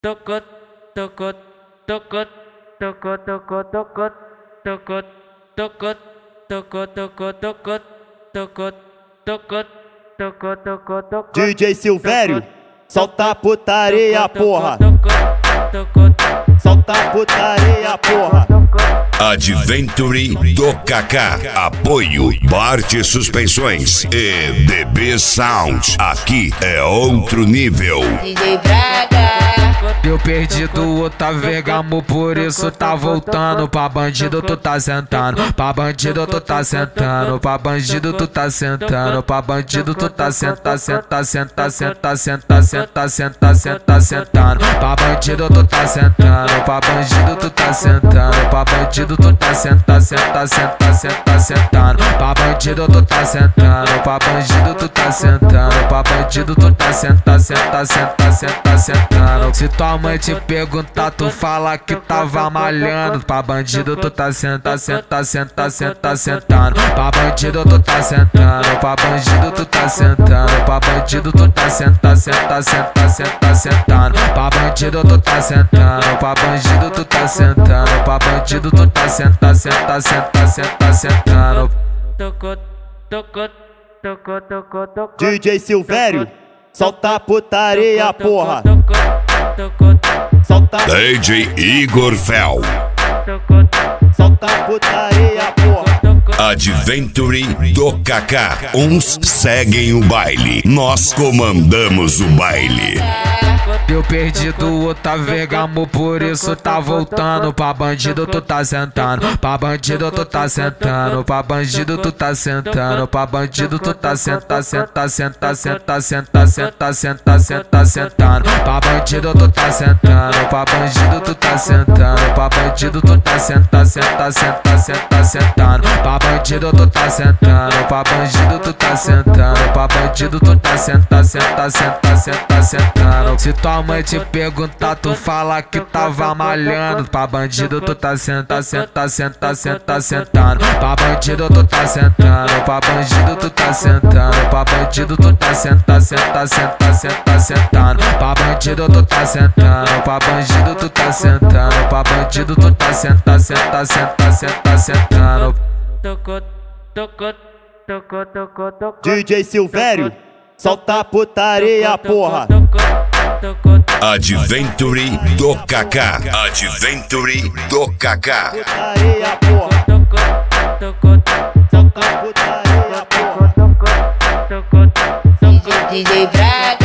tocot, tocot, tocot, tocot, tocot, tocot, tocot, tocot, tocot, tocot, tocot, tocot, tocot, tocot, tocot, tocot. DJ Silvério, solta a putaria, porra. Solta a putaria, porra. Adventure do Kaká. Apoio Bart Suspensões e DB Sound. Aqui é outro nível. DJ Braga. Eu perdi do Otávio Vergamo, por isso tá voltando. Pra bandido tu tá sentando, pra bandido tu tá sentando, pra bandido tu tá sentando, pra bandido tu tá senta, senta, senta, senta, senta, senta, senta, senta, sentando. Pra bandido tu tá sentando, pra bandido tu tá sentando, pra bandido tu tá senta, senta, senta, senta, sentando. Pra bandido tu tá sentando, pra bandido tu tá sentando, pra bandido tu tá senta, senta, senta, senta, sentando. Se tua mãe te perguntar, tu fala que tava malhando. Pra bandido tu tá senta, senta, senta, senta, sentando. Pra bandido tu tá sentando, pra bandido tu tá sentando, pra bandido tu tá senta, senta, senta, senta, sentando. Pra bandido tu tá sentando, pra bandido tu tá sentando, pra bandido tu tá senta, senta, senta, senta, sentando. Tocot, tocot, tocot, tocot, tocot. DJ Silvério, solta a putaria, porra. Solta, DJ Igor Fel. solta a putaria, porra. Adventure do Kaká. Uns seguem o baile, nós comandamos o baile. Eu perdi do Otávio Vergamo, por isso tá voltando. Pra bandido tu tá sentando, pra bandido tu tá sentando, pra bandido tu tá sentando, pra bandido tu tá senta, senta, senta, senta, senta, senta, senta, senta, sentando. Pra bandido tu tá sentando, pra bandido tu tá sentando, pra bandido tu tá senta, senta, senta, senta, sentando. Pra bandido tu tá sentando, pra bandido tu tá sentando, pra bandido tu tá senta, senta, senta, senta, sentando. Se tua mãe te perguntar, tu fala que tava malhando. Pra bandido tu tá senta, senta, senta, senta, sentando. Pra bandido tu tá sentando, pra bandido tu tá sentando, pra bandido tu tá senta, senta, senta, senta, sentando. Pra bandido tu tá sentando, pra bandido tu tá sentando, pra bandido tu tá senta, senta, senta, senta, sentando. Tocot, tocot, tocot, tocot, tocot. DJ Silvério, solta a putaria, porra. Adventure do Kaká. Adventure do Kaká. Putaria, porra. Solta a putaria, porra. DJ Braga.